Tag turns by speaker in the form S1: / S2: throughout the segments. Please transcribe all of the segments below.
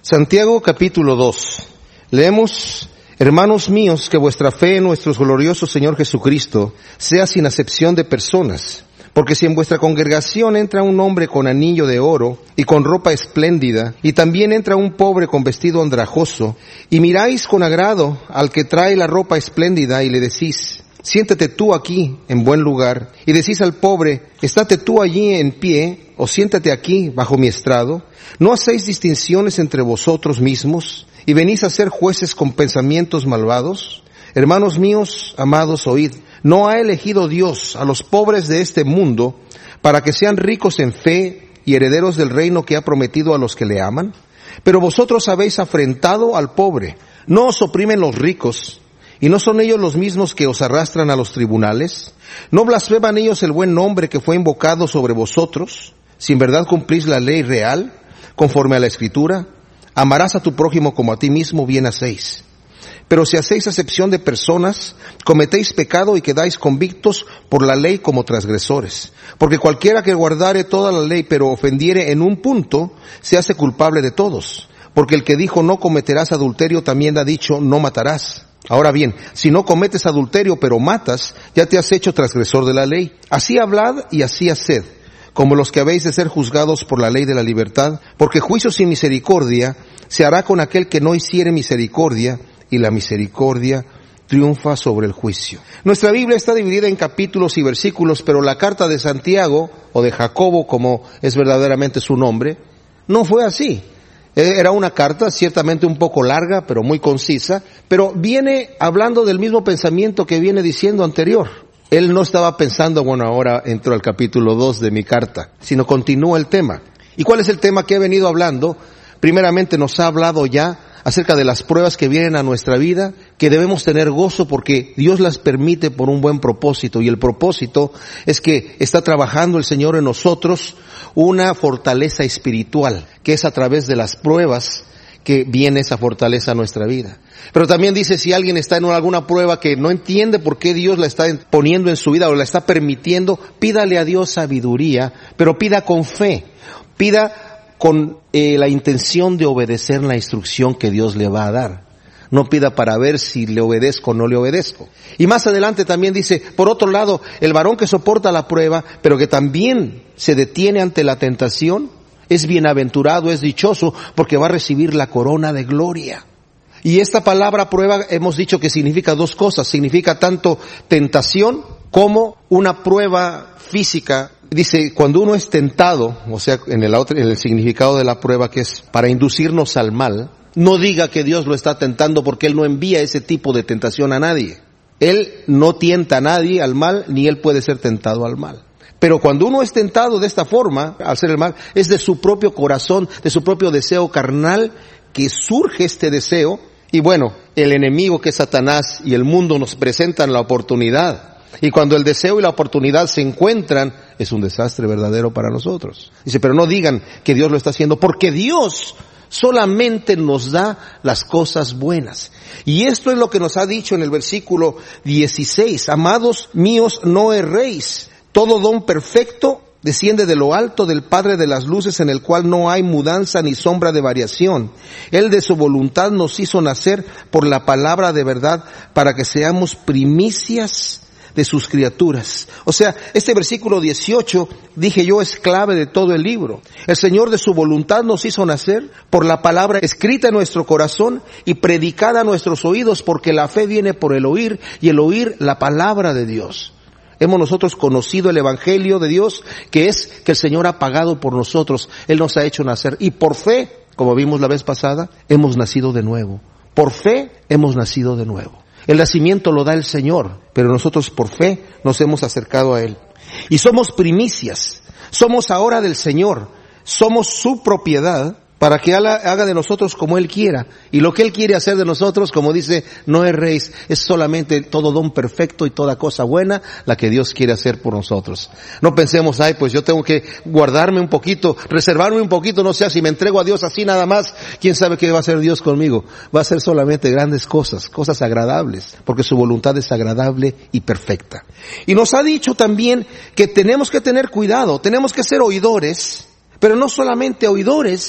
S1: Santiago capítulo 2. Leemos: Hermanos míos, que vuestra fe en nuestro glorioso Señor Jesucristo sea sin acepción de personas. Porque si en vuestra congregación entra un hombre con anillo de oro y con ropa espléndida, y también entra un pobre con vestido andrajoso, y miráis con agrado al que trae la ropa espléndida y le decís: siéntate tú aquí en buen lugar, y decís al pobre: estate tú allí en pie, o siéntate aquí bajo mi estrado, ¿no hacéis distinciones entre vosotros mismos, y venís a ser jueces con pensamientos malvados? Hermanos míos, amados, oíd. ¿No ha elegido Dios a los pobres de este mundo para que sean ricos en fe y herederos del reino que ha prometido a los que le aman? Pero vosotros habéis afrentado al pobre. ¿No os oprimen los ricos? ¿Y no son ellos los mismos que os arrastran a los tribunales? ¿No blasfeman ellos el buen nombre que fue invocado sobre vosotros? Si en verdad cumplís la ley real, conforme a la Escritura: amarás a tu prójimo como a ti mismo, bien hacéis. Pero si hacéis acepción de personas, cometéis pecado y quedáis convictos por la ley como transgresores. Porque cualquiera que guardare toda la ley pero ofendiere en un punto, se hace culpable de todos. Porque el que dijo no cometerás adulterio también ha dicho no matarás. Ahora bien, si no cometes adulterio pero matas, ya te has hecho transgresor de la ley. Así hablad y así haced, como los que habéis de ser juzgados por la ley de la libertad, porque juicio sin misericordia se hará con aquel que no hiciere misericordia, y la misericordia triunfa sobre el juicio. Nuestra Biblia está dividida en capítulos y versículos, pero la carta de Santiago, o de Jacobo, como es verdaderamente su nombre, no fue así. Era una carta ciertamente un poco larga, pero muy concisa, pero viene hablando del mismo pensamiento que viene diciendo anterior. Él no estaba pensando, bueno, ahora entro al capítulo 2 de mi carta, sino continúa el tema. ¿Y cuál es el tema que he venido hablando? Primeramente nos ha hablado ya acerca de las pruebas que vienen a nuestra vida, que debemos tener gozo porque Dios las permite por un buen propósito, y el propósito es que está trabajando el Señor en nosotros una fortaleza espiritual, que es a través de las pruebas que viene esa fortaleza a nuestra vida. Pero también dice, si alguien está en alguna prueba que no entiende por qué Dios la está poniendo en su vida o la está permitiendo, pídale a Dios sabiduría, pero pida con fe, pida con la intención de obedecer la instrucción que Dios le va a dar. No pida para ver si le obedezco o no le obedezco. Y más adelante también dice, por otro lado, el varón que soporta la prueba, pero que también se detiene ante la tentación, es bienaventurado, es dichoso, porque va a recibir la corona de gloria. Y esta palabra prueba hemos dicho que significa dos cosas. Significa tanto tentación como una prueba física. Dice, cuando uno es tentado, o sea, en el significado de la prueba, que es para inducirnos al mal, no diga que Dios lo está tentando, porque Él no envía ese tipo de tentación a nadie. Él no tienta a nadie al mal, ni Él puede ser tentado al mal. Pero cuando uno es tentado de esta forma, al hacer el mal, es de su propio corazón, de su propio deseo carnal, que surge este deseo. Y bueno, el enemigo, que es Satanás, y el mundo nos presentan la oportunidad. Y cuando el deseo y la oportunidad se encuentran, es un desastre verdadero para nosotros. Dice, pero no digan que Dios lo está haciendo, porque Dios solamente nos da las cosas buenas. Y esto es lo que nos ha dicho en el versículo 16. Amados míos, no erréis. Todo don perfecto desciende de lo alto del Padre de las luces, en el cual no hay mudanza ni sombra de variación. Él de su voluntad nos hizo nacer por la palabra de verdad, para que seamos primicias de sus criaturas. O sea, este versículo 18, dije yo, es clave de todo el libro. El Señor de su voluntad nos hizo nacer por la palabra escrita en nuestro corazón y predicada a nuestros oídos, porque la fe viene por el oír, y el oír la palabra de Dios. Hemos nosotros conocido el Evangelio de Dios, que es que el Señor ha pagado por nosotros. Él nos ha hecho nacer, y por fe, como vimos la vez pasada, hemos nacido de nuevo. Por fe hemos nacido de nuevo. El nacimiento lo da el Señor, pero nosotros por fe nos hemos acercado a Él. Y somos primicias, somos ahora del Señor, somos su propiedad, para que haga de nosotros como Él quiera. Y lo que Él quiere hacer de nosotros, como dice, no erréis, es solamente todo don perfecto y toda cosa buena la que Dios quiere hacer por nosotros. No pensemos, pues yo tengo que guardarme un poquito, reservarme un poquito, no sé, si me entrego a Dios así nada más, ¿quién sabe qué va a hacer Dios conmigo? Va a hacer solamente grandes cosas, cosas agradables, porque su voluntad es agradable y perfecta. Y nos ha dicho también que tenemos que tener cuidado, tenemos que ser oidores, pero no solamente oidores,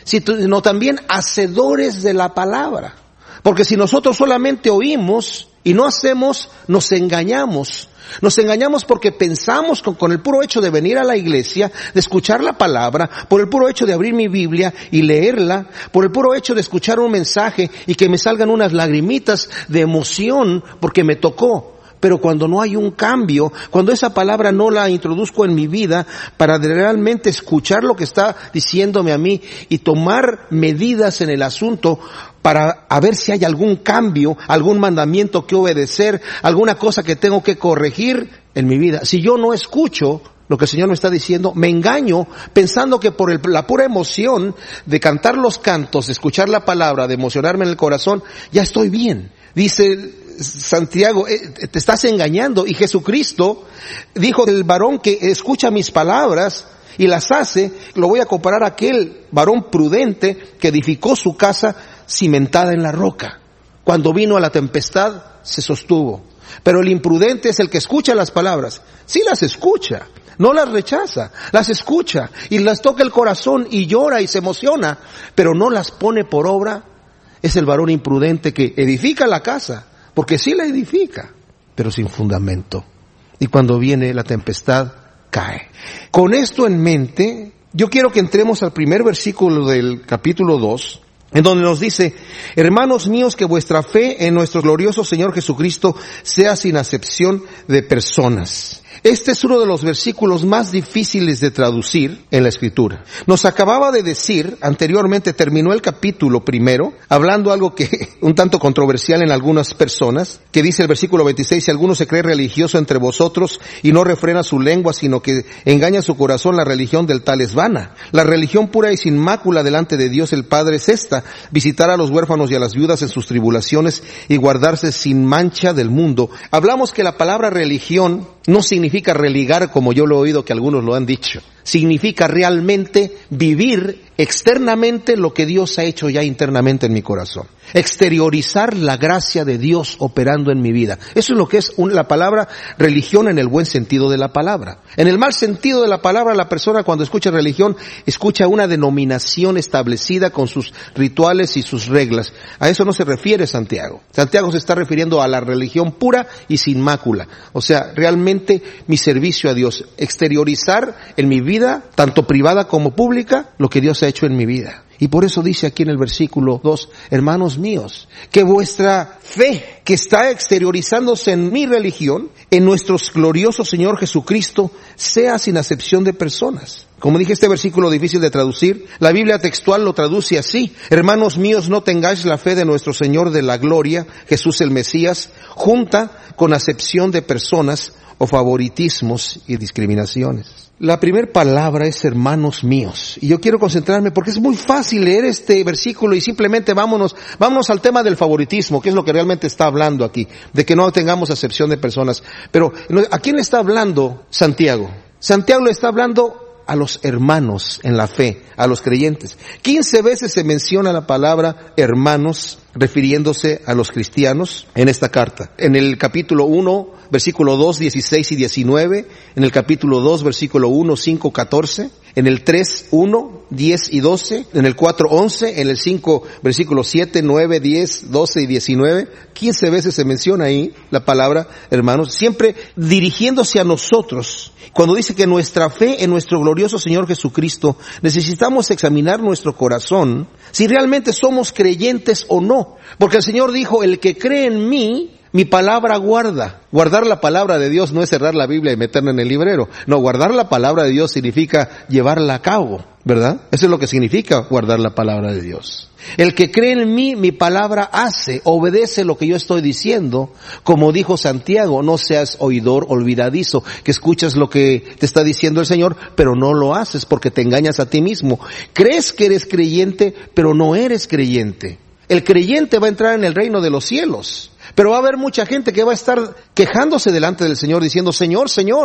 S1: sino también hacedores de la palabra. Porque si nosotros solamente oímos y no hacemos, nos engañamos. Nos engañamos porque pensamos con el puro hecho de venir a la iglesia, de escuchar la palabra, por el puro hecho de abrir mi Biblia y leerla, por el puro hecho de escuchar un mensaje y que me salgan unas lagrimitas de emoción porque me tocó. Pero cuando no hay un cambio, cuando esa palabra no la introduzco en mi vida para realmente escuchar lo que está diciéndome a mí y tomar medidas en el asunto para a ver si hay algún cambio, algún mandamiento que obedecer, alguna cosa que tengo que corregir en mi vida. Si yo no escucho lo que el Señor me está diciendo, me engaño pensando que por la pura emoción de cantar los cantos, de escuchar la palabra, de emocionarme en el corazón, ya estoy bien. Dice Santiago, te estás engañando. Y Jesucristo dijo, el varón que escucha mis palabras y las hace, lo voy a comparar a aquel varón prudente que edificó su casa cimentada en la roca. Cuando vino a la tempestad, se sostuvo. Pero el imprudente es el que escucha las palabras. Sí las escucha, no las rechaza, las escucha y las toca el corazón y llora y se emociona, pero no las pone por obra. Es el varón imprudente que edifica la casa, porque sí la edifica, pero sin fundamento. Y cuando viene la tempestad, cae. Con esto en mente, yo quiero que entremos al primer versículo del capítulo 2, en donde nos dice, hermanos míos, que vuestra fe en nuestro glorioso Señor Jesucristo sea sin acepción de personas. Este es uno de los versículos más difíciles de traducir en la Escritura. Nos acababa de decir, anteriormente terminó el capítulo primero, hablando algo que un tanto controversial en algunas personas, que dice el versículo 26, si alguno se cree religioso entre vosotros y no refrena su lengua, sino que engaña su corazón, la religión del tal es vana. La religión pura y sin mácula delante de Dios el Padre es esta, visitar a los huérfanos y a las viudas en sus tribulaciones y guardarse sin mancha del mundo. Hablamos que la palabra religión no significa religar, como yo lo he oído que algunos lo han dicho. Significa realmente vivir externamente lo que Dios ha hecho ya internamente en mi corazón. Exteriorizar la gracia de Dios operando en mi vida. Eso es lo que es la palabra religión en el buen sentido de la palabra. En el mal sentido de la palabra, la persona cuando escucha religión, escucha una denominación establecida con sus rituales y sus reglas. A eso no se refiere Santiago. Santiago se está refiriendo a la religión pura y sin mácula. O sea, realmente mi servicio a Dios. Exteriorizar en mi vida, tanto privada como pública, lo que Dios ha hecho en mi vida. Y por eso dice aquí en el versículo 2, hermanos míos, que vuestra fe, que está exteriorizándose en mi religión, en nuestro glorioso Señor Jesucristo, sea sin acepción de personas. Como dije, este versículo difícil de traducir, la Biblia textual lo traduce así: hermanos míos, no tengáis la fe de nuestro Señor de la gloria, Jesús el Mesías, junta con acepción de personas o favoritismos y discriminaciones. La primera palabra es hermanos míos, y yo quiero concentrarme porque es muy fácil leer este versículo y simplemente vámonos al tema del favoritismo, que es lo que realmente está hablando aquí, de que no tengamos acepción de personas. Pero ¿a quién le está hablando Santiago? Santiago le está hablando a los hermanos en la fe, a los creyentes. 15 veces se menciona la palabra hermanos refiriéndose a los cristianos en esta carta. En el capítulo 1, versículo 2, 16 y 19, en el capítulo 2, versículo 1, 5, 14, en el 3, 1, 10 y 12, en el 4, 11, en el 5, versículo 7, 9, 10, 12 y 19, 15 veces se menciona ahí la palabra hermanos, siempre dirigiéndose a nosotros. Cuando dice que nuestra fe en nuestro glorioso Señor Jesucristo, necesitamos examinar nuestro corazón, si realmente somos creyentes o no. Porque el Señor dijo, el que cree en mí, mi palabra guarda. Guardar la palabra de Dios no es cerrar la Biblia y meterla en el librero. No, guardar la palabra de Dios significa llevarla a cabo, ¿verdad? Eso es lo que significa guardar la palabra de Dios. El que cree en mí, mi palabra hace, obedece lo que yo estoy diciendo. Como dijo Santiago, no seas oidor olvidadizo, que escuchas lo que te está diciendo el Señor, pero no lo haces porque te engañas a ti mismo. Crees que eres creyente, pero no eres creyente. El creyente va a entrar en el reino de los cielos, pero va a haber mucha gente que va a estar quejándose delante del Señor diciendo, Señor, Señor.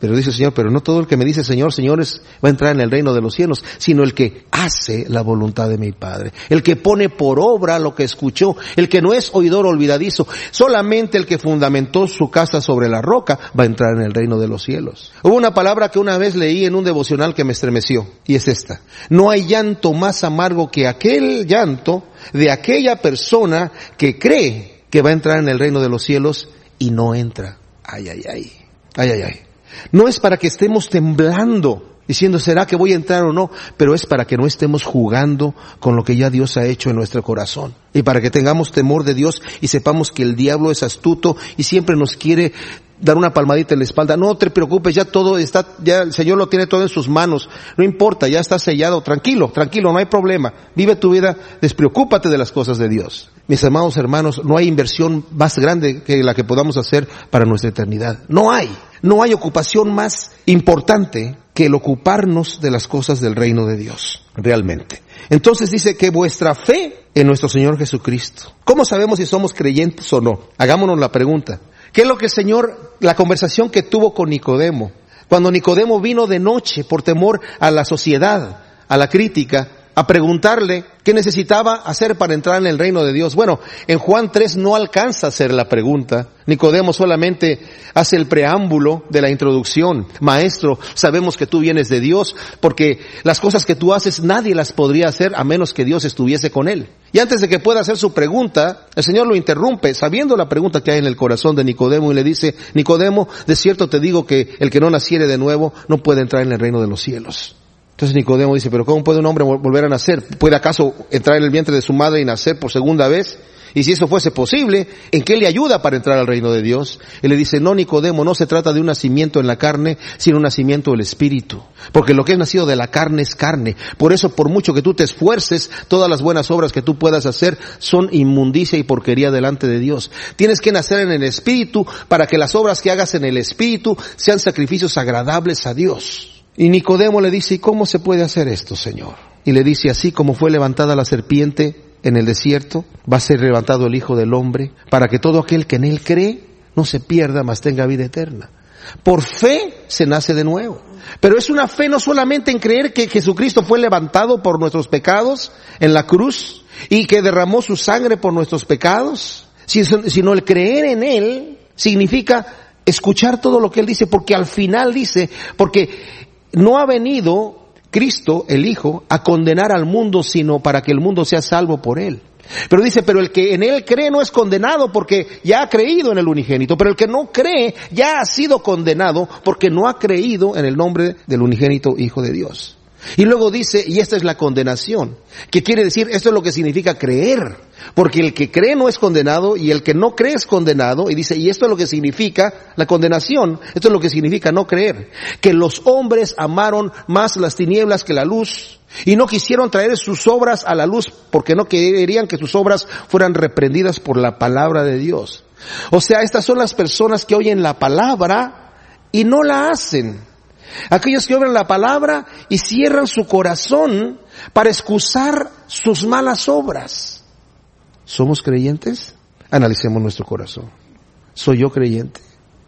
S1: Pero dice el Señor, pero no todo el que me dice Señor, Señor va a entrar en el reino de los cielos, sino el que hace la voluntad de mi Padre. El que pone por obra lo que escuchó, el que no es oidor olvidadizo. Solamente el que fundamentó su casa sobre la roca va a entrar en el reino de los cielos. Hubo una palabra que una vez leí en un devocional que me estremeció, y es esta: no hay llanto más amargo que aquel llanto de aquella persona que cree que va a entrar en el reino de los cielos y no entra. Ay, ay, ay. Ay, ay, ay. No es para que estemos temblando, diciendo, ¿será que voy a entrar o no? Pero es para que no estemos jugando con lo que ya Dios ha hecho en nuestro corazón. Y para que tengamos temor de Dios y sepamos que el diablo es astuto y siempre nos quiere dar una palmadita en la espalda. No te preocupes, ya todo está, ya el Señor lo tiene todo en sus manos. No importa, ya está sellado. Tranquilo, tranquilo, no hay problema. Vive tu vida, despreocúpate de las cosas de Dios. Mis amados hermanos, no hay inversión más grande que la que podamos hacer para nuestra eternidad. No hay ocupación más importante que el ocuparnos de las cosas del reino de Dios, realmente. Entonces dice que vuestra fe en nuestro Señor Jesucristo. ¿Cómo sabemos si somos creyentes o no? Hagámonos la pregunta. ¿Qué es lo que el Señor, la conversación que tuvo con Nicodemo? Cuando Nicodemo vino de noche por temor a la sociedad, a la crítica, a preguntarle qué necesitaba hacer para entrar en el reino de Dios. Bueno, en Juan 3 no alcanza a hacer la pregunta. Nicodemo solamente hace el preámbulo de la introducción. Maestro, sabemos que tú vienes de Dios, porque las cosas que tú haces nadie las podría hacer a menos que Dios estuviese con él. Y antes de que pueda hacer su pregunta, el Señor lo interrumpe, sabiendo la pregunta que hay en el corazón de Nicodemo, y le dice: Nicodemo, de cierto te digo que el que no naciere de nuevo no puede entrar en el reino de los cielos. Entonces Nicodemo dice, pero ¿cómo puede un hombre volver a nacer? ¿Puede acaso entrar en el vientre de su madre y nacer por segunda vez? Y si eso fuese posible, ¿en qué le ayuda para entrar al reino de Dios? Él le dice, no, Nicodemo, no se trata de un nacimiento en la carne, sino un nacimiento del Espíritu. Porque lo que es nacido de la carne es carne. Por eso, por mucho que tú te esfuerces, todas las buenas obras que tú puedas hacer son inmundicia y porquería delante de Dios. Tienes que nacer en el Espíritu para que las obras que hagas en el Espíritu sean sacrificios agradables a Dios. Y Nicodemo le dice, ¿y cómo se puede hacer esto, Señor? Y le dice, así como fue levantada la serpiente en el desierto, va a ser levantado el Hijo del Hombre, para que todo aquel que en él cree no se pierda, mas tenga vida eterna. Por fe se nace de nuevo. Pero es una fe no solamente en creer que Jesucristo fue levantado por nuestros pecados en la cruz y que derramó su sangre por nuestros pecados, sino el creer en Él significa escuchar todo lo que Él dice, porque al final dice, porque no ha venido Cristo, el Hijo, a condenar al mundo, sino para que el mundo sea salvo por Él. Pero dice, pero el que en Él cree no es condenado porque ya ha creído en el unigénito. Pero el que no cree ya ha sido condenado porque no ha creído en el nombre del unigénito Hijo de Dios. Y luego dice, y esta es la condenación, que quiere decir, esto es lo que significa creer, porque el que cree no es condenado y el que no cree es condenado, y dice, y esto es lo que significa la condenación, esto es lo que significa no creer, que los hombres amaron más las tinieblas que la luz, y no quisieron traer sus obras a la luz, porque no querían que sus obras fueran reprendidas por la palabra de Dios. O sea, estas son las personas que oyen la palabra y no la hacen. Aquellos que oyen la palabra y cierran su corazón para excusar sus malas obras. ¿Somos creyentes? Analicemos nuestro corazón. ¿Soy yo creyente?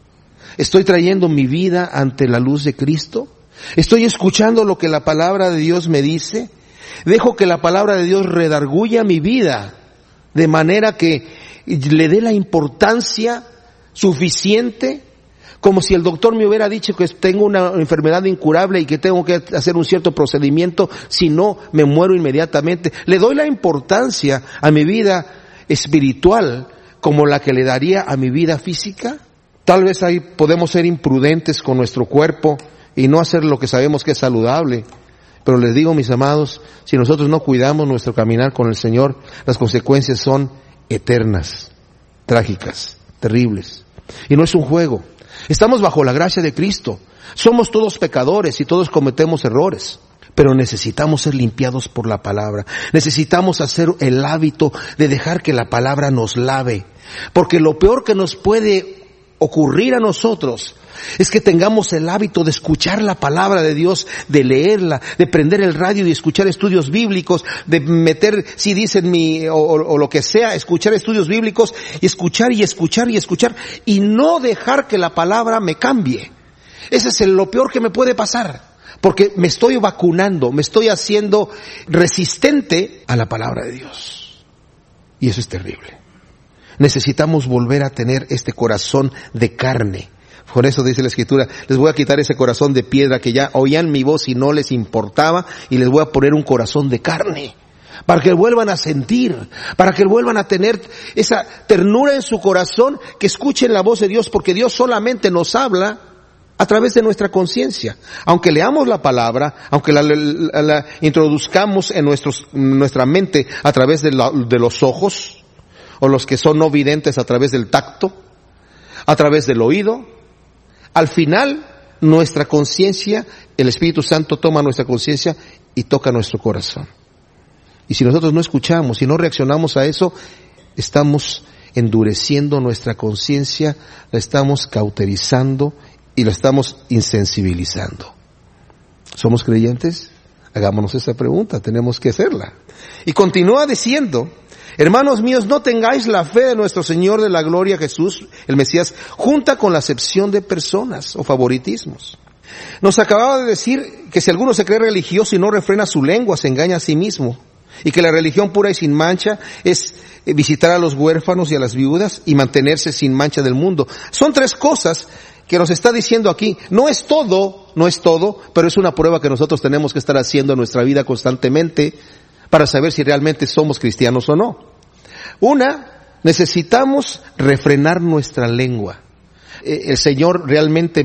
S1: ¿Estoy trayendo mi vida ante la luz de Cristo? ¿Estoy escuchando lo que la palabra de Dios me dice? ¿Dejo que la palabra de Dios redarguya mi vida de manera que le dé la importancia suficiente? Como si el doctor me hubiera dicho que tengo una enfermedad incurable y que tengo que hacer un cierto procedimiento, si no me muero inmediatamente. Le doy la importancia a mi vida espiritual como la que le daría a mi vida física. Tal vez ahí podemos ser imprudentes con nuestro cuerpo y no hacer lo que sabemos que es saludable. Pero les digo, mis amados, si nosotros no cuidamos nuestro caminar con el Señor, las consecuencias son eternas, trágicas, terribles. Y no es un juego. Estamos bajo la gracia de Cristo. Somos todos pecadores y todos cometemos errores. Pero necesitamos ser limpiados por la palabra. Necesitamos hacer el hábito de dejar que la palabra nos lave. Porque lo peor que nos puede ocurrir a nosotros es que tengamos el hábito de escuchar la palabra de Dios, de leerla, de prender el radio y escuchar estudios bíblicos, de meter CDs en o lo que sea, escuchar estudios bíblicos y escuchar y escuchar y escuchar y no dejar que la palabra me cambie. Ese es lo peor que me puede pasar, porque me estoy vacunando, me estoy haciendo resistente a la palabra de Dios. Y eso es terrible. Necesitamos volver a tener este corazón de carne. Por eso dice la Escritura, les voy a quitar ese corazón de piedra que ya oían mi voz y no les importaba, y les voy a poner un corazón de carne, para que vuelvan a sentir, para que vuelvan a tener esa ternura en su corazón, que escuchen la voz de Dios, porque Dios solamente nos habla a través de nuestra conciencia. Aunque leamos la palabra, aunque la introduzcamos en nuestra mente a través de los ojos, o los que son no videntes a través del tacto, a través del oído, al final nuestra conciencia, el Espíritu Santo toma nuestra conciencia y toca nuestro corazón. Y si nosotros no escuchamos y no reaccionamos a eso, estamos endureciendo nuestra conciencia, la estamos cauterizando y la estamos insensibilizando. ¿Somos creyentes? Hagámonos esa pregunta, tenemos que hacerla. Y continúa diciendo, hermanos míos, no tengáis la fe de nuestro Señor de la gloria Jesús, el Mesías, junta con la acepción de personas o favoritismos. Nos acababa de decir que si alguno se cree religioso y no refrena su lengua, se engaña a sí mismo. Y que la religión pura y sin mancha es visitar a los huérfanos y a las viudas y mantenerse sin mancha del mundo. Son tres cosas que nos está diciendo aquí. No es todo, pero es una prueba que nosotros tenemos que estar haciendo en nuestra vida constantemente para saber si realmente somos cristianos o no. Una, necesitamos refrenar nuestra lengua. El Señor realmente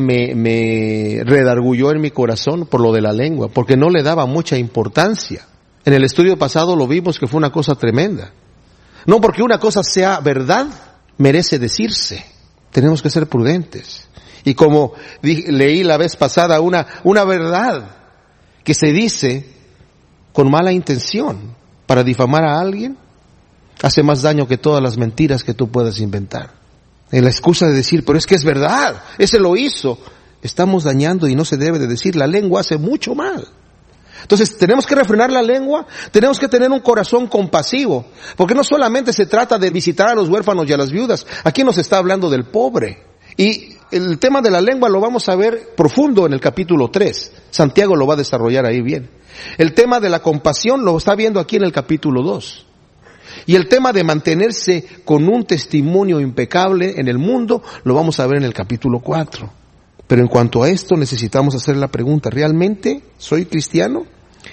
S1: me redarguyó en mi corazón por lo de la lengua, porque no le daba mucha importancia. En el estudio pasado lo vimos que fue una cosa tremenda. No porque una cosa sea verdad, merece decirse. Tenemos que ser prudentes. Y como leí la vez pasada, una verdad que se dice con mala intención para difamar a alguien, hace más daño que todas las mentiras que tú puedas inventar. En la excusa de decir, pero es que es verdad, ese lo hizo, estamos dañando y no se debe de decir. La lengua hace mucho mal. Entonces tenemos que refrenar la lengua, tenemos que tener un corazón compasivo, porque no solamente se trata de visitar a los huérfanos y a las viudas, aquí nos está hablando del pobre. Y el tema de la lengua lo vamos a ver profundo en el capítulo 3, Santiago lo va a desarrollar ahí bien. El tema de la compasión lo está viendo aquí en el capítulo 2. Y el tema de mantenerse con un testimonio impecable en el mundo lo vamos a ver en el capítulo 4. Pero en cuanto a esto necesitamos hacer la pregunta, ¿realmente soy cristiano?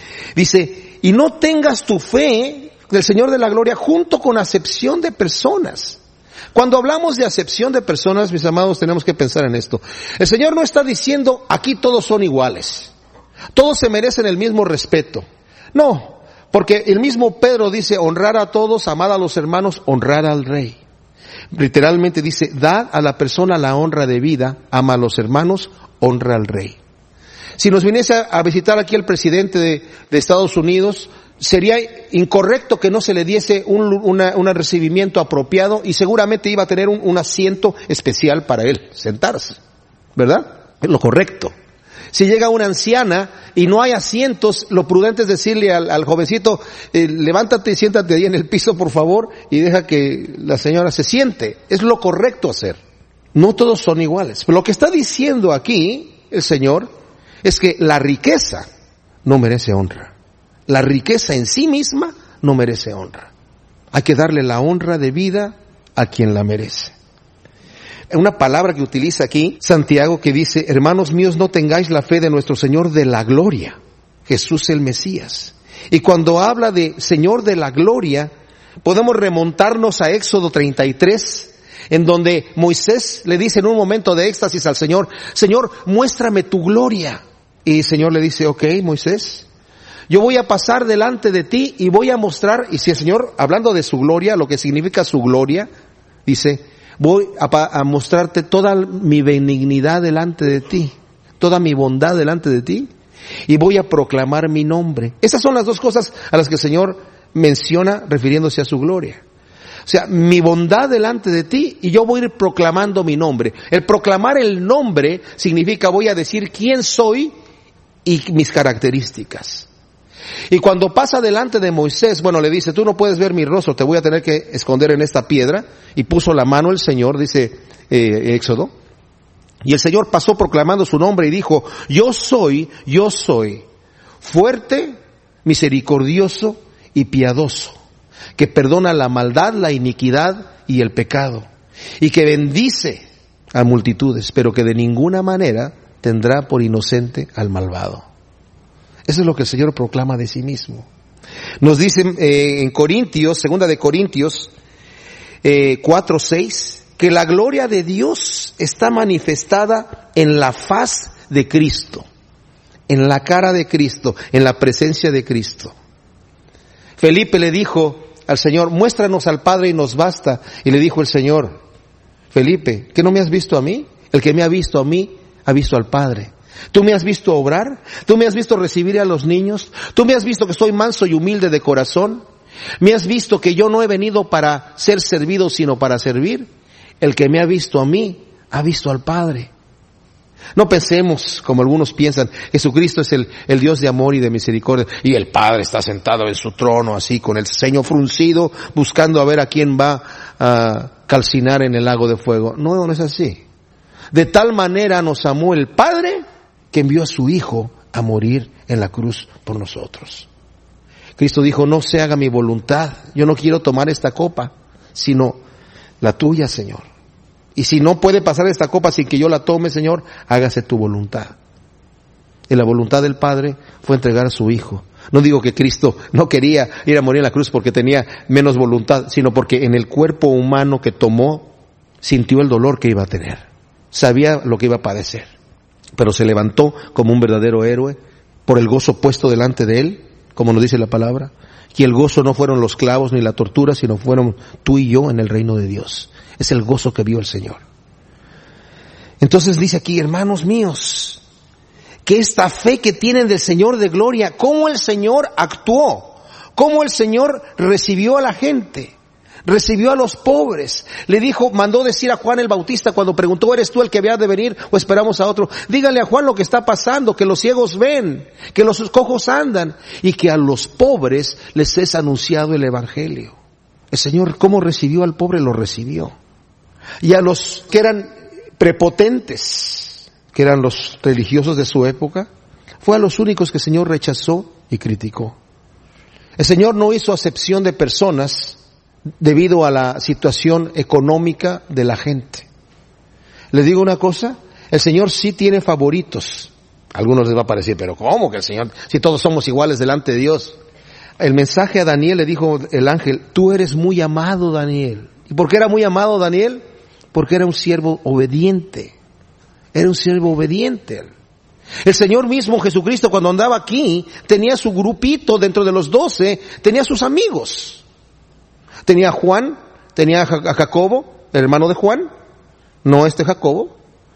S1: Dice, y no tengas tu fe del Señor de la gloria junto con acepción de personas. Cuando hablamos de acepción de personas, mis amados, tenemos que pensar en esto. El Señor no está diciendo, aquí todos son iguales, todos se merecen el mismo respeto. No, porque el mismo Pedro dice, honrar a todos, amar a los hermanos, honrar al Rey. Literalmente dice, da a la persona la honra debida, ama a los hermanos, honra al Rey. Si nos viniese a visitar aquí el presidente de Estados Unidos, sería incorrecto que no se le diese un recibimiento apropiado y seguramente iba a tener un asiento especial para él sentarse, ¿verdad? Es lo correcto. Si llega una anciana y no hay asientos, lo prudente es decirle al jovencito, levántate y siéntate ahí en el piso, por favor, y deja que la señora se siente. Es lo correcto hacer. No todos son iguales. Pero lo que está diciendo aquí el Señor es que la riqueza no merece honra. La riqueza en sí misma no merece honra. Hay que darle la honra debida a quien la merece. Una palabra que utiliza aquí Santiago que dice, hermanos míos, no tengáis la fe de nuestro Señor de la gloria, Jesús el Mesías. Y cuando habla de Señor de la gloria, podemos remontarnos a Éxodo 33, en donde Moisés le dice en un momento de éxtasis al Señor, Señor, muéstrame tu gloria. Y el Señor le dice, ok, Moisés, yo voy a pasar delante de ti y voy a mostrar, y si el Señor, hablando de su gloria, lo que significa su gloria, dice, voy a mostrarte toda mi benignidad delante de ti, toda mi bondad delante de ti, y voy a proclamar mi nombre. Esas son las dos cosas a las que el Señor menciona refiriéndose a su gloria. O sea, mi bondad delante de ti y yo voy a ir proclamando mi nombre. El proclamar el nombre significa voy a decir quién soy y mis características. Y cuando pasa delante de Moisés, bueno, le dice, tú no puedes ver mi rostro, te voy a tener que esconder en esta piedra. Y puso la mano el Señor, dice Éxodo, Y el Señor pasó proclamando su nombre y dijo, yo soy, fuerte, misericordioso y piadoso, que perdona la maldad, la iniquidad y el pecado, y que bendice a multitudes, pero que de ninguna manera tendrá por inocente al malvado. Eso es lo que el Señor proclama de sí mismo. Nos dice en Corintios, 2 de Corintios 4:6, que la gloria de Dios está manifestada en la faz de Cristo, en la cara de Cristo, en la presencia de Cristo. Felipe le dijo al Señor, muéstranos al Padre y nos basta. Y le dijo el Señor, Felipe, ¿qué no me has visto a mí? El que me ha visto a mí, ha visto al Padre. ¿Tú me has visto obrar? ¿Tú me has visto recibir a los niños? ¿Tú me has visto que soy manso y humilde de corazón? ¿Me has visto que yo no he venido para ser servido, sino para servir? El que me ha visto a mí, ha visto al Padre. No pensemos, como algunos piensan, Jesucristo es el Dios de amor y de misericordia, y el Padre está sentado en su trono así, con el ceño fruncido, buscando a ver a quién va a calcinar en el lago de fuego. No, no es así. De tal manera nos amó el Padre, que envió a su Hijo a morir en la cruz por nosotros. Cristo dijo, no se haga mi voluntad, yo no quiero tomar esta copa, sino la tuya, Señor. Y si no puede pasar esta copa sin que yo la tome, Señor, hágase tu voluntad. Y la voluntad del Padre fue entregar a su Hijo. No digo que Cristo no quería ir a morir en la cruz porque tenía menos voluntad, sino porque en el cuerpo humano que tomó, sintió el dolor que iba a tener. Sabía lo que iba a padecer. Pero se levantó como un verdadero héroe por el gozo puesto delante de él, como nos dice la palabra. Y el gozo no fueron los clavos ni la tortura, sino fueron tú y yo en el reino de Dios. Es el gozo que vio el Señor. Entonces dice aquí, hermanos míos, que esta fe que tienen del Señor de gloria, cómo el Señor actuó, cómo el Señor recibió a la gente, recibió a los pobres. Le dijo, mandó decir a Juan el Bautista cuando preguntó, ¿eres tú el que había de venir o esperamos a otro? Dígale a Juan lo que está pasando, que los ciegos ven, que los cojos andan y que a los pobres les es anunciado el Evangelio. El Señor, ¿cómo recibió al pobre? Lo recibió. Y a los que eran prepotentes, que eran los religiosos de su época, fue a los únicos que el Señor rechazó y criticó. El Señor no hizo acepción de personas debido a la situación económica de la gente. Les digo una cosa, el Señor sí tiene favoritos. A algunos les va a parecer, pero ¿cómo que el Señor? Si todos somos iguales delante de Dios. El mensaje a Daniel le dijo el ángel, tú eres muy amado, Daniel. ¿Y por qué era muy amado Daniel? Porque era un siervo obediente. Era un siervo obediente. El Señor mismo, Jesucristo, cuando andaba aquí, tenía su grupito dentro de los 12, tenía sus amigos. Tenía a Juan, tenía a Jacobo, el hermano de Juan, no Jacobo,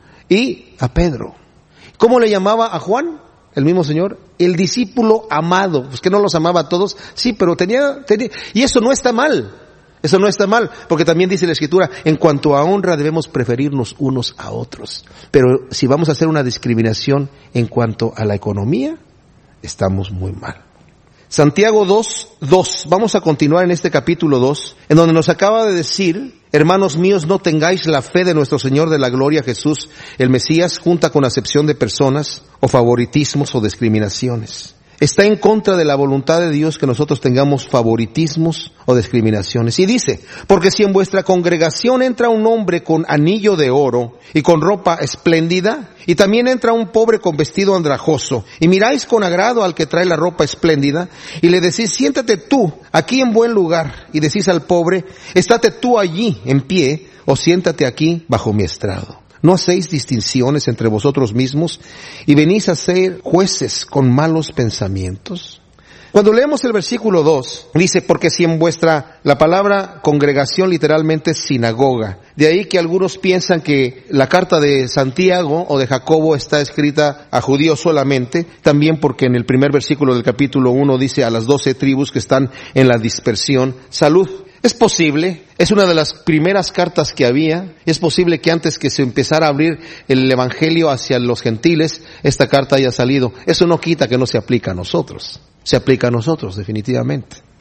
S1: y a Pedro. ¿Cómo le llamaba a Juan? El mismo Señor, el discípulo amado. Pues que no los amaba a todos, sí, pero tenía, y eso no está mal. Eso no está mal, porque también dice la Escritura, en cuanto a honra debemos preferirnos unos a otros. Pero si vamos a hacer una discriminación en cuanto a la economía, estamos muy mal. Santiago 2:2, vamos a continuar en este capítulo 2, en donde nos acaba de decir, hermanos míos, no tengáis la fe de nuestro Señor de la gloria Jesús, el Mesías, junta con acepción de personas, o favoritismos o discriminaciones. Está en contra de la voluntad de Dios que nosotros tengamos favoritismos o discriminaciones. Y dice, porque si en vuestra congregación entra un hombre con anillo de oro y con ropa espléndida, y también entra un pobre con vestido andrajoso, y miráis con agrado al que trae la ropa espléndida, y le decís, siéntate tú aquí en buen lugar, y decís al pobre, estate tú allí en pie, o siéntate aquí bajo mi estrado. ¿No hacéis distinciones entre vosotros mismos y venís a ser jueces con malos pensamientos? Cuando leemos el versículo 2, dice, porque si en la palabra congregación literalmente es sinagoga. De ahí que algunos piensan que la carta de Santiago o de Jacobo está escrita a judíos solamente, también porque en el primer versículo del capítulo 1 dice a las 12 tribus que están en la dispersión, salud. Es posible, es una de las primeras cartas que había, es posible que antes que se empezara a abrir el evangelio hacia los gentiles, esta carta haya salido. Eso no quita que no se aplique a nosotros, se aplica a nosotros definitivamente.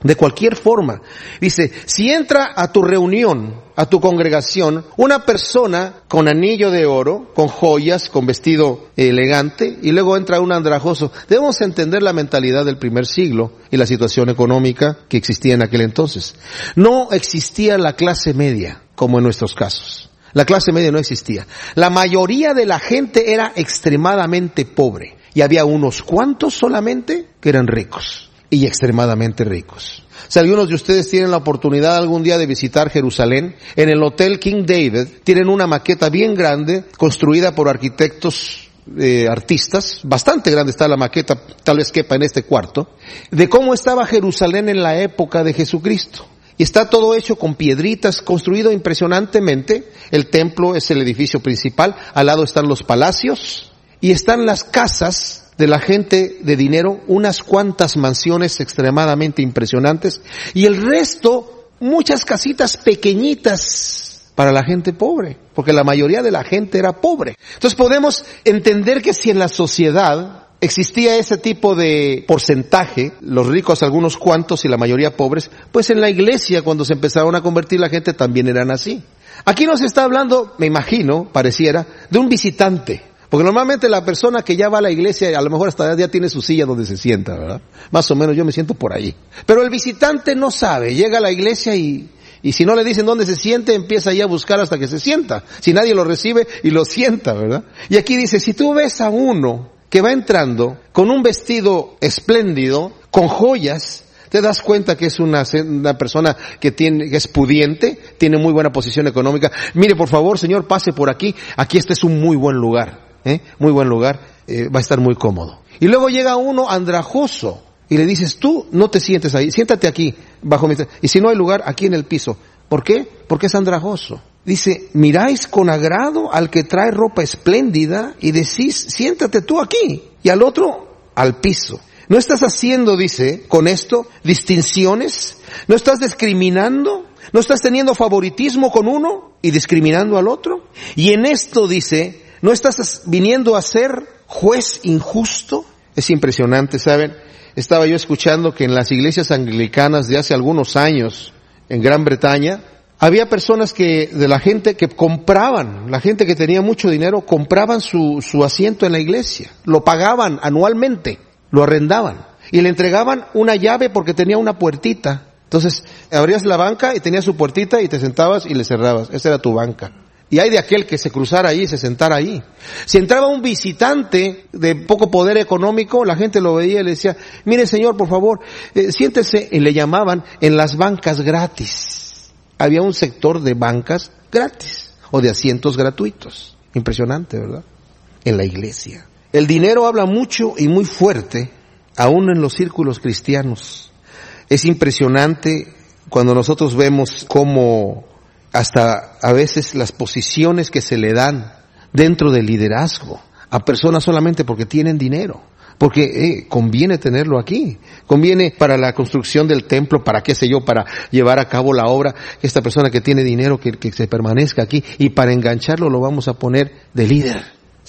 S1: De cualquier forma. Dice, si entra a tu reunión, a tu congregación, una persona con anillo de oro, con joyas, con vestido elegante, y luego entra un andrajoso, debemos entender la mentalidad del primer siglo y la situación económica que existía en aquel entonces. No existía la clase media, como en nuestros casos. La clase media no existía. La mayoría de la gente era extremadamente pobre, y había unos cuantos solamente que eran ricos. Y extremadamente ricos. Si algunos de ustedes tienen la oportunidad algún día de visitar Jerusalén, en el Hotel King David tienen una maqueta bien grande, construida por arquitectos, artistas, bastante grande está la maqueta, tal vez quepa en este cuarto, de cómo estaba Jerusalén en la época de Jesucristo. Y está todo hecho con piedritas, construido impresionantemente. El templo es el edificio principal, al lado están los palacios, y están las casas de la gente de dinero, unas cuantas mansiones extremadamente impresionantes, y el resto, muchas casitas pequeñitas para la gente pobre, porque la mayoría de la gente era pobre. Entonces podemos entender que si en la sociedad existía ese tipo de porcentaje, los ricos algunos cuantos y la mayoría pobres, pues en la iglesia cuando se empezaron a convertir la gente también eran así. Aquí nos está hablando, me imagino, pareciera, de un visitante. Porque normalmente la persona que ya va a la iglesia, a lo mejor hasta ya tiene su silla donde se sienta, ¿verdad? Más o menos yo me siento por ahí. Pero el visitante no sabe, llega a la iglesia y si no le dicen dónde se siente, empieza ya a buscar hasta que se sienta. Si nadie lo recibe y lo sienta, ¿verdad? Y aquí dice, si tú ves a uno que va entrando con un vestido espléndido, con joyas, te das cuenta que es una persona que es pudiente, tiene muy buena posición económica. Mire, por favor, señor, pase por aquí. Aquí este es un muy buen lugar. Muy buen lugar, va a estar muy cómodo. Y luego llega uno andrajoso y le dices, tú no te sientes ahí, siéntate aquí, bajo mi... Y si no hay lugar, aquí en el piso. ¿Por qué? Porque es andrajoso. Dice, miráis con agrado al que trae ropa espléndida y decís, siéntate tú aquí. Y al otro, al piso. ¿No estás haciendo, dice, con esto, distinciones? ¿No estás discriminando? ¿No estás teniendo favoritismo con uno y discriminando al otro? Y en esto, dice, ¿no estás viniendo a ser juez injusto? Es impresionante, ¿saben? Estaba yo escuchando que en las iglesias anglicanas de hace algunos años, en Gran Bretaña, había personas de la gente que compraban, la gente que tenía mucho dinero, compraban su asiento en la iglesia. Lo pagaban anualmente, lo arrendaban. Y le entregaban una llave porque tenía una puertita. Entonces, abrías la banca y tenía su puertita y te sentabas y le cerrabas. Esa era tu banca. Y hay de aquel que se cruzara ahí y se sentara ahí. Si entraba un visitante de poco poder económico, la gente lo veía y le decía, mire señor, por favor, siéntese, y le llamaban en las bancas gratis. Había un sector de bancas gratis, o de asientos gratuitos. Impresionante, ¿verdad? En la iglesia. El dinero habla mucho y muy fuerte, aún en los círculos cristianos. Es impresionante cuando nosotros vemos cómo hasta a veces las posiciones que se le dan dentro del liderazgo a personas solamente porque tienen dinero, porque conviene tenerlo aquí, conviene para la construcción del templo, para qué sé yo, para llevar a cabo la obra, esta persona que tiene dinero que se permanezca aquí, y para engancharlo lo vamos a poner de líder.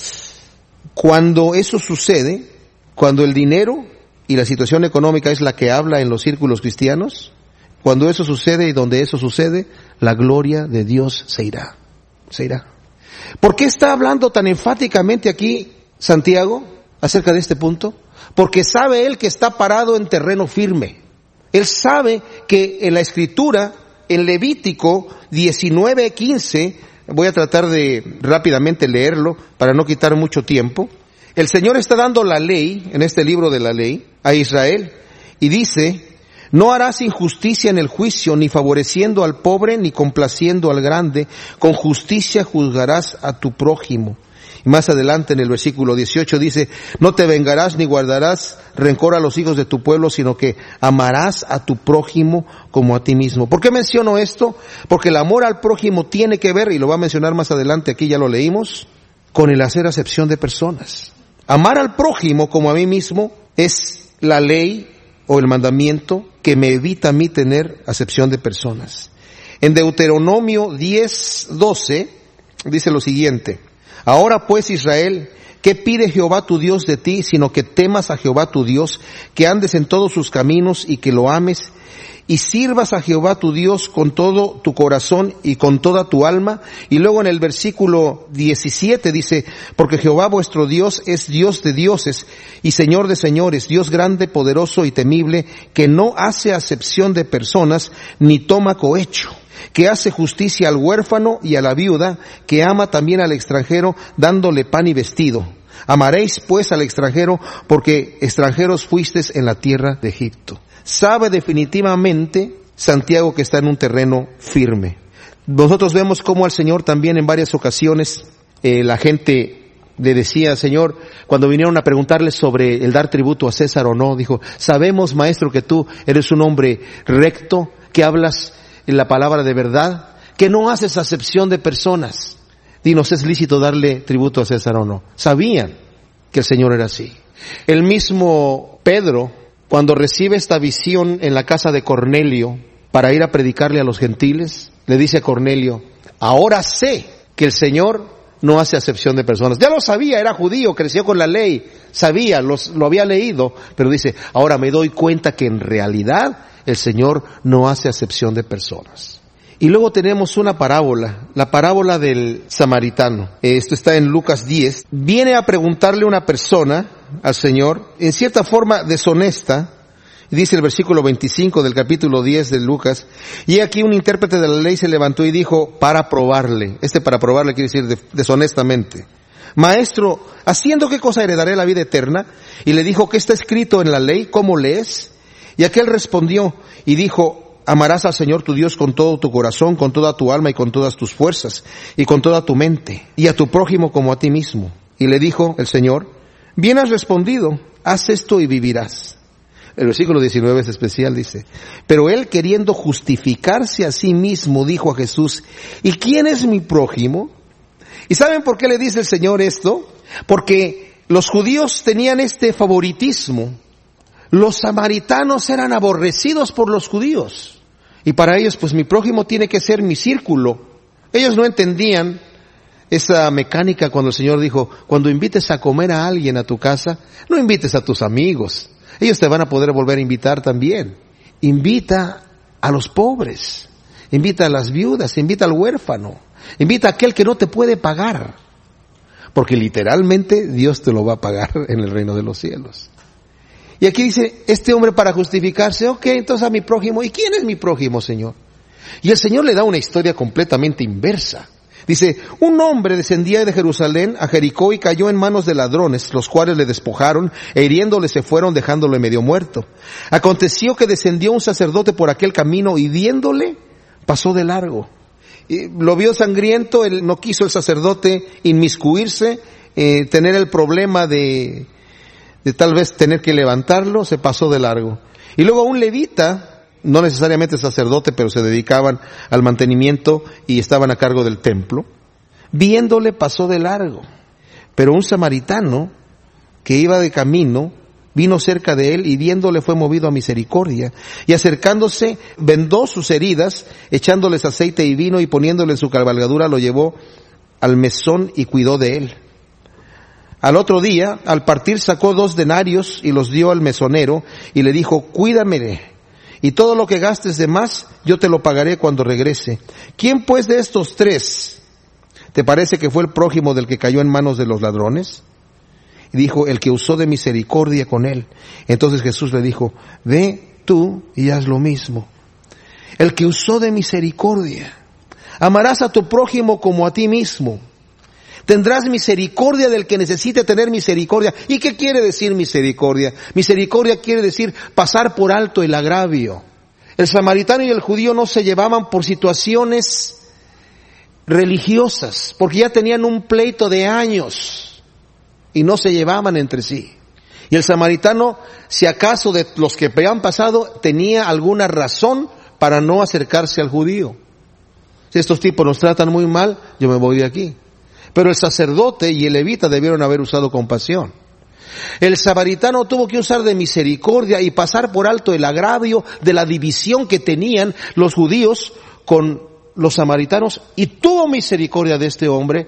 S1: Cuando eso sucede, cuando el dinero y la situación económica es la que habla en los círculos cristianos, cuando eso sucede y donde eso sucede, la gloria de Dios se irá. Se irá. ¿Por qué está hablando tan enfáticamente aquí Santiago acerca de este punto? Porque sabe él que está parado en terreno firme. Él sabe que en la Escritura, en Levítico 19:15, voy a tratar de rápidamente leerlo para no quitar mucho tiempo. El Señor está dando la ley, en este libro de la ley, a Israel, y dice, no harás injusticia en el juicio, ni favoreciendo al pobre, ni complaciendo al grande. Con justicia juzgarás a tu prójimo. Y más adelante en el versículo 18 dice, no te vengarás ni guardarás rencor a los hijos de tu pueblo, sino que amarás a tu prójimo como a ti mismo. ¿Por qué menciono esto? Porque el amor al prójimo tiene que ver, y lo va a mencionar más adelante, aquí ya lo leímos, con el hacer acepción de personas. Amar al prójimo como a mí mismo es la ley o el mandamiento que me evita a mí tener acepción de personas. En Deuteronomio 10:12 dice lo siguiente, Ahora pues, Israel, ¿qué pide Jehová tu Dios de ti, sino que temas a Jehová tu Dios, que andes en todos sus caminos y que lo ames, y sirvas a Jehová tu Dios con todo tu corazón y con toda tu alma? Y luego en el versículo 17 dice, porque Jehová vuestro Dios es Dios de dioses y Señor de señores, Dios grande, poderoso y temible, que no hace acepción de personas, ni toma cohecho, que hace justicia al huérfano y a la viuda, que ama también al extranjero, dándole pan y vestido. Amaréis pues al extranjero, porque extranjeros fuisteis en la tierra de Egipto. Sabe definitivamente Santiago que está en un terreno firme. Nosotros vemos cómo al Señor también en varias ocasiones la gente le decía, Señor, cuando vinieron a preguntarle sobre el dar tributo a César o no, dijo, sabemos, maestro, que tú eres un hombre recto, que hablas en la palabra de verdad, que no haces acepción de personas. Dinos, ¿es lícito darle tributo a César o no? Sabían que el Señor era así. El mismo Pedro, cuando recibe esta visión en la casa de Cornelio para ir a predicarle a los gentiles, le dice a Cornelio, ahora sé que el Señor no hace acepción de personas. Ya lo sabía, era judío, creció con la ley, sabía, lo había leído, pero dice, ahora me doy cuenta que en realidad el Señor no hace acepción de personas. Y luego tenemos una parábola, la parábola del samaritano. Esto está en Lucas 10. Viene a preguntarle una persona al Señor, en cierta forma deshonesta, y dice el versículo 25 del capítulo 10 de Lucas, y aquí un intérprete de la ley se levantó y dijo, para probarle. Para probarle quiere decir deshonestamente. Maestro, ¿haciendo qué cosa heredaré la vida eterna? Y le dijo, ¿qué está escrito en la ley? ¿Cómo lees? Y aquel respondió y dijo, amarás al Señor tu Dios con todo tu corazón, con toda tu alma y con todas tus fuerzas, y con toda tu mente, y a tu prójimo como a ti mismo. Y le dijo el Señor, bien has respondido, haz esto y vivirás. El versículo 19 es especial, dice, pero él queriendo justificarse a sí mismo, dijo a Jesús, ¿y quién es mi prójimo? ¿Y saben por qué le dice el Señor esto? Porque los judíos tenían este favoritismo. Los samaritanos eran aborrecidos por los judíos. Y para ellos, pues mi prójimo tiene que ser mi círculo. Ellos no entendían esa mecánica cuando el Señor dijo, cuando invites a comer a alguien a tu casa, no invites a tus amigos. Ellos te van a poder volver a invitar también. Invita a los pobres, invita a las viudas, invita al huérfano, invita a aquel que no te puede pagar. Porque literalmente Dios te lo va a pagar en el reino de los cielos. Y aquí dice, este hombre para justificarse, ok, entonces a mi prójimo, ¿y quién es mi prójimo, Señor? Y el Señor le da una historia completamente inversa. Dice, un hombre descendía de Jerusalén a Jericó y cayó en manos de ladrones, los cuales le despojaron e hiriéndole se fueron dejándole medio muerto. Aconteció que descendió un sacerdote por aquel camino y viéndole pasó de largo. Y lo vio sangriento, él no quiso el sacerdote inmiscuirse, tener el problema de tal vez tener que levantarlo, se pasó de largo. Y luego un levita, no necesariamente sacerdote, pero se dedicaban al mantenimiento y estaban a cargo del templo, viéndole pasó de largo. Pero un samaritano que iba de camino, vino cerca de él y viéndole fue movido a misericordia. Y acercándose, vendó sus heridas, echándoles aceite y vino y poniéndole en su cabalgadura lo llevó al mesón y cuidó de él. Al otro día, al partir sacó 2 denarios y los dio al mesonero y le dijo, cuídame, y todo lo que gastes de más, yo te lo pagaré cuando regrese. ¿Quién pues de estos 3 te parece que fue el prójimo del que cayó en manos de los ladrones? Y dijo, el que usó de misericordia con él. Entonces Jesús le dijo, ve tú y haz lo mismo. El que usó de misericordia. Amarás a tu prójimo como a ti mismo. Tendrás misericordia del que necesite tener misericordia. ¿Y qué quiere decir misericordia? Misericordia quiere decir pasar por alto el agravio. El samaritano y el judío no se llevaban por situaciones religiosas, porque ya tenían un pleito de años y no se llevaban entre sí. Y el samaritano, si acaso de los que habían pasado, tenía alguna razón para no acercarse al judío. Si estos tipos nos tratan muy mal, yo me voy de aquí. Pero el sacerdote y el levita debieron haber usado compasión. El samaritano tuvo que usar de misericordia y pasar por alto el agravio de la división que tenían los judíos con los samaritanos, y tuvo misericordia de este hombre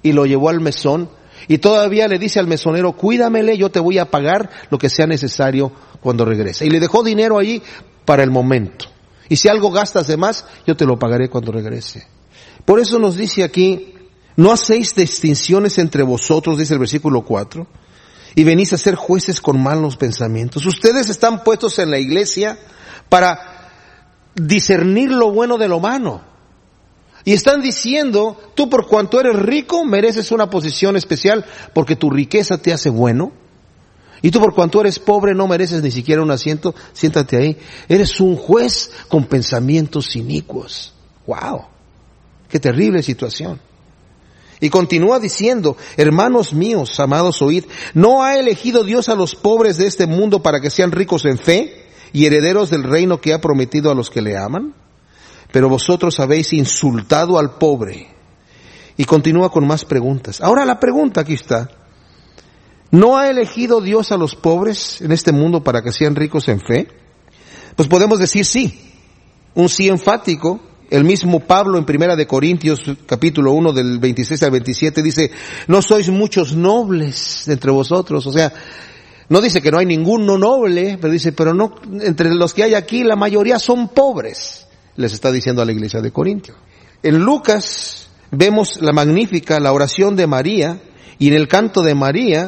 S1: y lo llevó al mesón. Y todavía le dice al mesonero, cuídamele, yo te voy a pagar lo que sea necesario cuando regrese. Y le dejó dinero allí para el momento. Y si algo gastas de más, yo te lo pagaré cuando regrese. Por eso nos dice aquí, no hacéis distinciones entre vosotros, dice el versículo 4, y venís a ser jueces con malos pensamientos. Ustedes están puestos en la iglesia para discernir lo bueno de lo malo. Y están diciendo, tú por cuanto eres rico mereces una posición especial porque tu riqueza te hace bueno. Y tú por cuanto eres pobre no mereces ni siquiera un asiento, siéntate ahí. Eres un juez con pensamientos inicuos. ¡Wow! ¡Qué terrible situación! Y continúa diciendo, hermanos míos, amados, oíd, ¿no ha elegido Dios a los pobres de este mundo para que sean ricos en fe y herederos del reino que ha prometido a los que le aman? Pero vosotros habéis insultado al pobre. Y continúa con más preguntas. Ahora la pregunta aquí está. ¿No ha elegido Dios a los pobres en este mundo para que sean ricos en fe? Pues podemos decir sí. Un sí enfático. El mismo Pablo en 1 Corintios capítulo 1 del 26 al 27 dice, no sois muchos nobles entre vosotros. O sea, no dice que no hay ninguno noble, pero dice, pero no, entre los que hay aquí la mayoría son pobres. Les está diciendo a la iglesia de Corintio. En Lucas vemos la magnífica, la oración de María, y en el canto de María,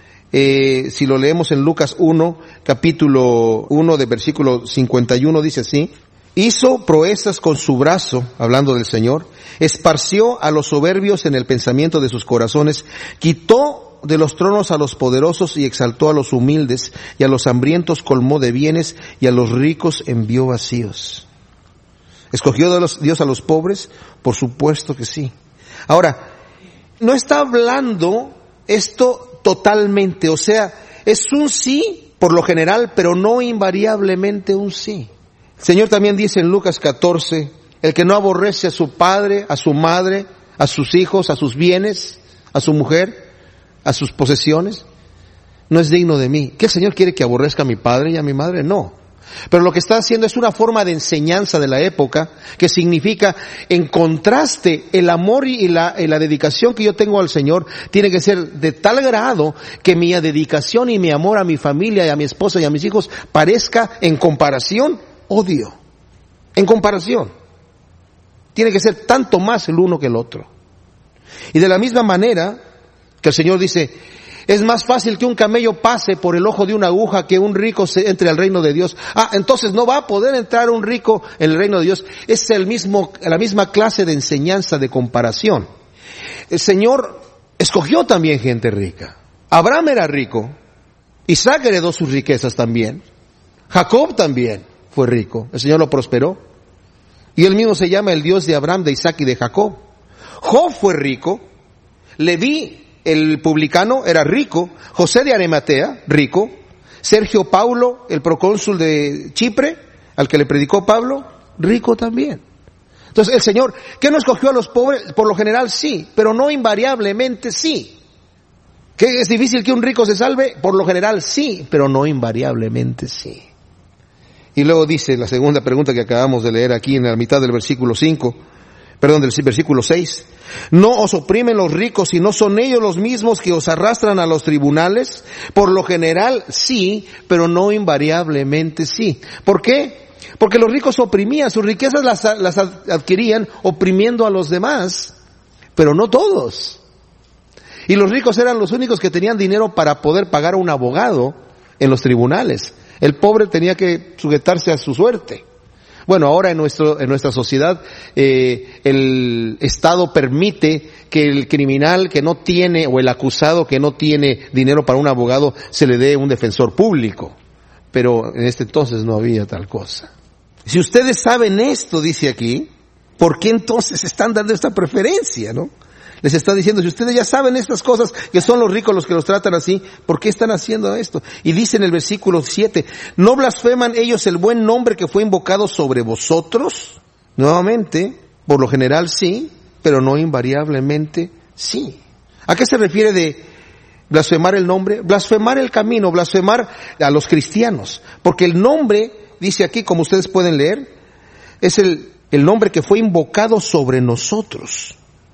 S1: si lo leemos en Lucas 1, capítulo 1 de versículo 51, dice así, hizo proezas con su brazo, hablando del Señor, esparció a los soberbios en el pensamiento de sus corazones, quitó de los tronos a los poderosos y exaltó a los humildes, y a los hambrientos colmó de bienes, y a los ricos envió vacíos. ¿Escogió Dios a los pobres? Por supuesto que sí. Ahora, no está hablando esto totalmente, o sea, es un sí por lo general, pero no invariablemente un sí. El Señor también dice en Lucas 14, el que no aborrece a su padre, a su madre, a sus hijos, a sus bienes, a su mujer, a sus posesiones, no es digno de mí. ¿Qué el Señor quiere que aborrezca a mi padre y a mi madre? No. Pero lo que está haciendo es una forma de enseñanza de la época que significa, en contraste, el amor y la dedicación que yo tengo al Señor tiene que ser de tal grado que mi dedicación y mi amor a mi familia y a mi esposa y a mis hijos parezca, en comparación, odio. En comparación. Tiene que ser tanto más el uno que el otro. Y de la misma manera que el Señor dice, es más fácil que un camello pase por el ojo de una aguja que un rico se entre al reino de Dios. Entonces no va a poder entrar un rico en el reino de Dios. Es la misma clase de enseñanza, de comparación. El Señor escogió también gente rica. Abraham era rico. Isaac heredó sus riquezas también. Jacob también fue rico. El Señor lo prosperó. Y él mismo se llama el Dios de Abraham, de Isaac y de Jacob. Job fue rico. Leví, el publicano, era rico. José de Arimatea, rico. Sergio Paulo, el procónsul de Chipre, al que le predicó Pablo, rico también. Entonces el Señor, ¿qué no escogió a los pobres? Por lo general sí, pero no invariablemente sí. ¿Que es difícil que un rico se salve? Por lo general sí, pero no invariablemente sí. Y luego dice la segunda pregunta que acabamos de leer aquí en la mitad del versículo 6. ¿No os oprimen los ricos y no son ellos los mismos que os arrastran a los tribunales? Por lo general sí, pero no invariablemente sí. ¿Por qué? Porque los ricos oprimían, sus riquezas las adquirían oprimiendo a los demás, pero no todos. Y los ricos eran los únicos que tenían dinero para poder pagar a un abogado en los tribunales. El pobre tenía que sujetarse a su suerte. Bueno, ahora en nuestra sociedad el Estado permite que el criminal que no tiene, o el acusado que no tiene dinero para un abogado, se le dé un defensor público. Pero en este entonces no había tal cosa. Si ustedes saben esto, dice aquí, ¿por qué entonces están dando esta preferencia, no? Les está diciendo, si ustedes ya saben estas cosas, que son los ricos los que los tratan así, ¿por qué están haciendo esto? Y dice en el versículo 7, ¿no blasfeman ellos el buen nombre que fue invocado sobre vosotros? Nuevamente, por lo general sí, pero no invariablemente sí. ¿A qué se refiere de blasfemar el nombre? Blasfemar el camino, blasfemar a los cristianos. Porque el nombre, dice aquí, como ustedes pueden leer, es el nombre que fue invocado sobre nosotros.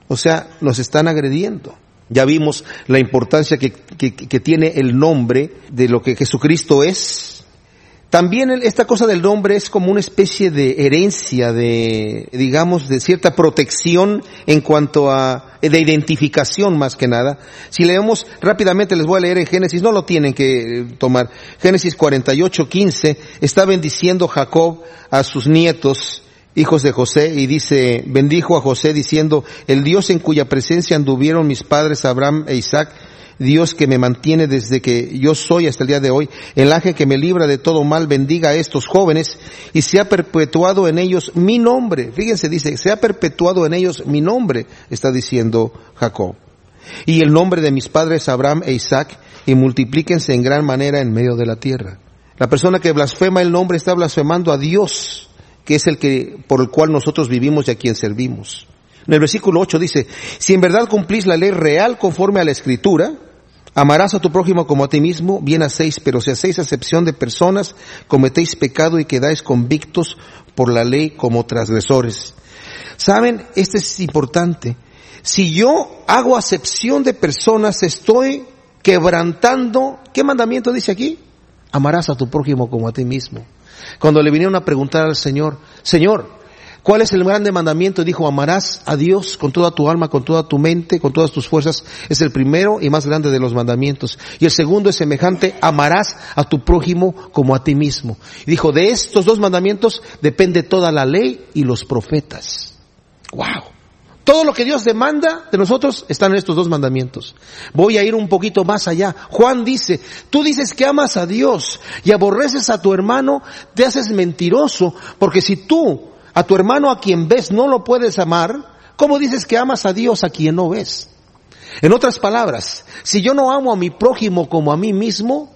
S1: O sea, nos están agrediendo. Ya vimos la importancia que tiene el nombre de lo que Jesucristo es. También esta cosa del nombre es como una especie de herencia, de cierta protección en cuanto a, de identificación más que nada. Si leemos rápidamente, les voy a leer en Génesis, no lo tienen que tomar. Génesis 48:15, está bendiciendo Jacob a sus nietos, hijos de José, y dice, bendijo a José diciendo, el Dios en cuya presencia anduvieron mis padres Abraham e Isaac, Dios que me mantiene desde que yo soy hasta el día de hoy, el ángel que me libra de todo mal, bendiga a estos jóvenes y se ha perpetuado en ellos mi nombre. Fíjense, dice, se ha perpetuado en ellos mi nombre, está diciendo Jacob. Y el nombre de mis padres Abraham e Isaac, y multiplíquense en gran manera en medio de la tierra. La persona que blasfema el nombre está blasfemando a Dios, que es el que, por el cual nosotros vivimos y a quien servimos. En el versículo 8 dice, si en verdad cumplís la ley real conforme a la Escritura, amarás a tu prójimo como a ti mismo, bien hacéis, pero si hacéis acepción de personas, cometéis pecado y quedáis convictos por la ley como transgresores. ¿Saben? Esto es importante. Si yo hago acepción de personas, estoy quebrantando, ¿qué mandamiento dice aquí? Amarás a tu prójimo como a ti mismo. Cuando le vinieron a preguntar al Señor, Señor, ¿cuál es el grande mandamiento? Dijo, amarás a Dios con toda tu alma, con toda tu mente, con todas tus fuerzas. Es el primero y más grande de los mandamientos. Y el segundo es semejante, amarás a tu prójimo como a ti mismo. Y dijo, de estos dos mandamientos depende toda la ley y los profetas. ¡Wow! Todo lo que Dios demanda de nosotros están en estos dos mandamientos. Voy a ir un poquito más allá. Juan dice, tú dices que amas a Dios y aborreces a tu hermano, te haces mentiroso, porque si tú a tu hermano a quien ves no lo puedes amar, ¿cómo dices que amas a Dios a quien no ves? En otras palabras, si yo no amo a mi prójimo como a mí mismo,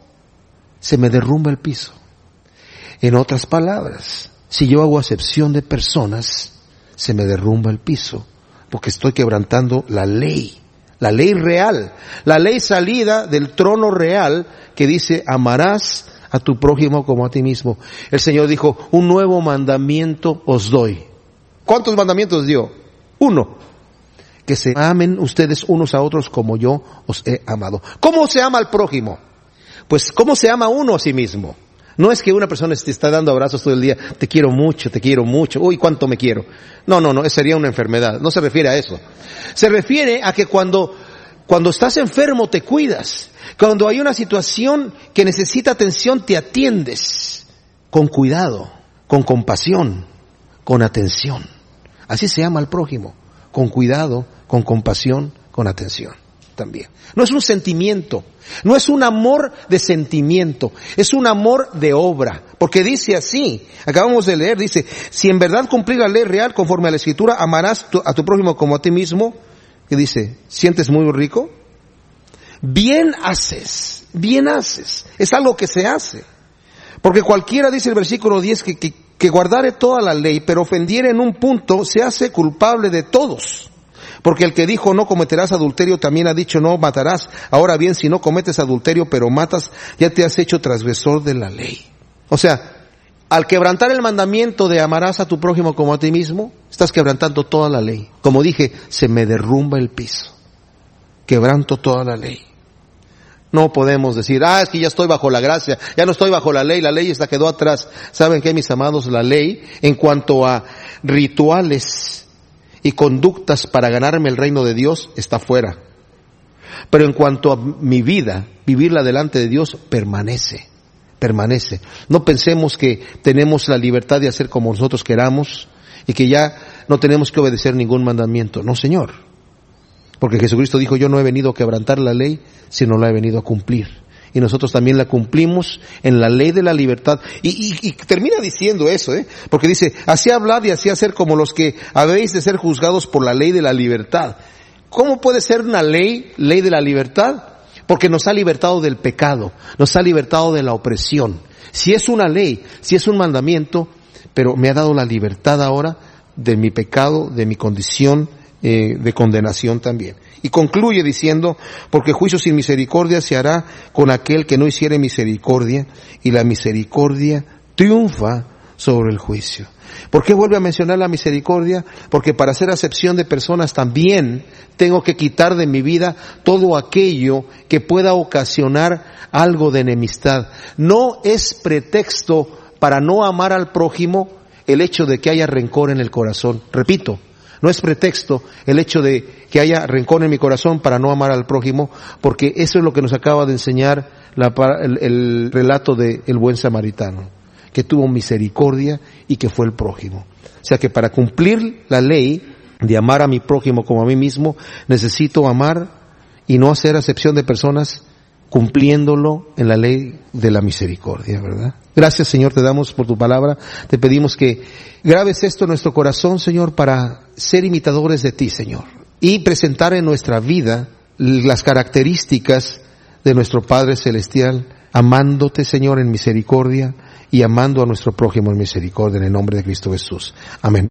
S1: se me derrumba el piso. En otras palabras, si yo hago acepción de personas, se me derrumba el piso, porque estoy quebrantando la ley real, la ley salida del trono real que dice, amarás a tu prójimo como a ti mismo. El Señor dijo, un nuevo mandamiento os doy. ¿Cuántos mandamientos dio? Uno. Que se amen ustedes unos a otros como yo os he amado. ¿Cómo se ama al prójimo? Pues, ¿cómo se ama uno a sí mismo? No es que una persona te está dando abrazos todo el día, te quiero mucho, uy, cuánto me quiero. No, sería una enfermedad, no se refiere a eso. Se refiere a que cuando estás enfermo te cuidas. Cuando hay una situación que necesita atención, te atiendes con cuidado, con compasión, con atención. Así se ama al prójimo, con cuidado, con compasión, con atención también. No es un sentimiento, no es un amor de sentimiento, es un amor de obra. Porque dice así, acabamos de leer, dice, si en verdad cumplir la ley real conforme a la Escritura, amarás a tu prójimo como a ti mismo. Que dice, ¿sientes muy rico? Bien haces, es algo que se hace. Porque cualquiera, dice el versículo 10, que guardare toda la ley, pero ofendiere en un punto, se hace culpable de todos. Porque el que dijo no cometerás adulterio, también ha dicho no matarás. Ahora bien, si no cometes adulterio, pero matas, ya te has hecho transgresor de la ley. O sea, al quebrantar el mandamiento de amarás a tu prójimo como a ti mismo, estás quebrantando toda la ley. Como dije, se me derrumba el piso. Quebranto toda la ley. No podemos decir, es que ya estoy bajo la gracia, ya no estoy bajo la ley esta quedó atrás. ¿Saben qué, mis amados? La ley, en cuanto a rituales y conductas para ganarme el reino de Dios, está fuera. Pero en cuanto a mi vida, vivirla delante de Dios, permanece. No pensemos que tenemos la libertad de hacer como nosotros queramos y que ya no tenemos que obedecer ningún mandamiento. No, Señor. Porque Jesucristo dijo, yo no he venido a quebrantar la ley, sino la he venido a cumplir. Y nosotros también la cumplimos en la ley de la libertad. Y termina diciendo eso, porque dice, así hablad y así hacer como los que habéis de ser juzgados por la ley de la libertad. ¿Cómo puede ser una ley de la libertad? Porque nos ha libertado del pecado, nos ha libertado de la opresión. Si es una ley, si es un mandamiento, pero me ha dado la libertad ahora de mi pecado, de mi condición de condenación también. Y concluye diciendo, porque juicio sin misericordia se hará con aquel que no hiciere misericordia, y la misericordia triunfa sobre el juicio. ¿Por qué vuelve a mencionar la misericordia? Porque para hacer acepción de personas también tengo que quitar de mi vida todo aquello que pueda ocasionar algo de enemistad. No es pretexto para no amar al prójimo el hecho de que haya rencor en el corazón. Repito, no es pretexto el hecho de que haya rencor en mi corazón para no amar al prójimo, porque eso es lo que nos acaba de enseñar el relato de el buen samaritano, que tuvo misericordia y que fue el prójimo. O sea que para cumplir la ley de amar a mi prójimo como a mí mismo, necesito amar y no hacer acepción de personas, cumpliéndolo en la ley de la misericordia, ¿verdad? Gracias, Señor, te damos por tu palabra. Te pedimos que grabes esto en nuestro corazón, Señor, para ser imitadores de ti, Señor, y presentar en nuestra vida las características de nuestro Padre Celestial, amándote, Señor, en misericordia y amando a nuestro prójimo en misericordia, en el nombre de Cristo Jesús. Amén.